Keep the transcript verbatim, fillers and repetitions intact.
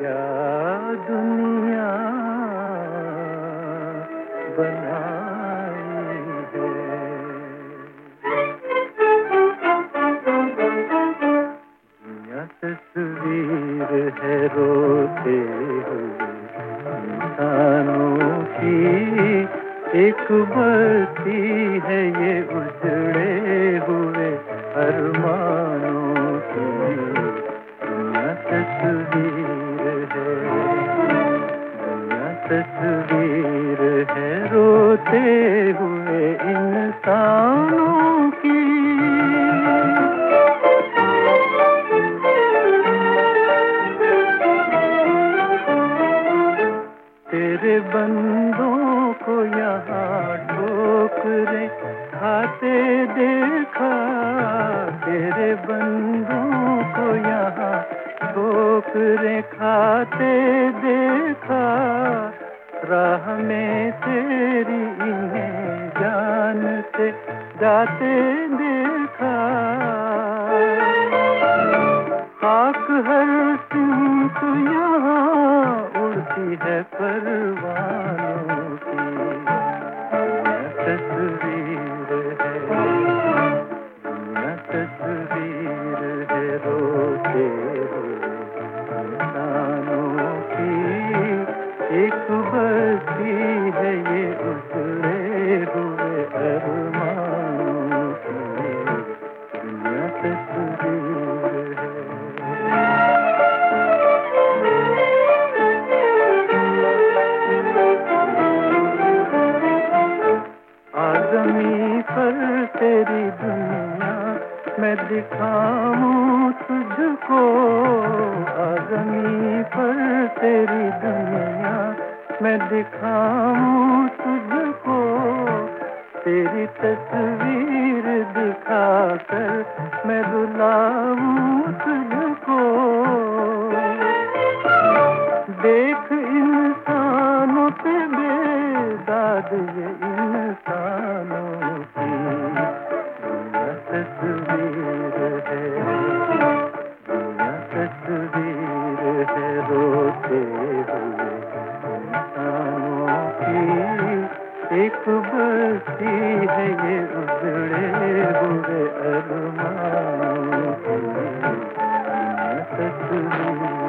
क्या दुनिया बनाई है। दुनिया तस्वीर है रोते हुए इंसानों की, एक बस्ती है ये उजड़े हुए अरमानों की। दुनिया तस्वीर है, दुनिया तस्वीर है रोते हुए इंसानों की। तेरे बंदों को यहाँ ठोकरे खाते देखा, तेरे बंदों को यहाँ ठोकरे खाते देखा। राह में तेरी इन्हें जान से जाते देखा। खाक हर सिमत यहाँ उड़ती है परवानों की। दुनिया तस्वीर है, दुनिया तस्वीर है रोते हुए इंसानों की, एक बस्ती है ये उजड़े हुए अरमानों की। दुनिया तस्वीर है। आज़मी पर तेरी दुनिया मैं दिखाऊं तुझको, आज़मी पर तेरी दुनिया मैं दिखाऊं तुझको। तेरी तस्वीर दिखाकर मैं रुलाऊं तुझको। देख इंसानों पे बेदाद ये इंसानों की। दुनिया तस्वीर है, दुनिया तस्वीर है रोते हुए इंसानों की, एक बस्ती है ये उजड़े हुए अरमानों की। दुनिया तस्वीर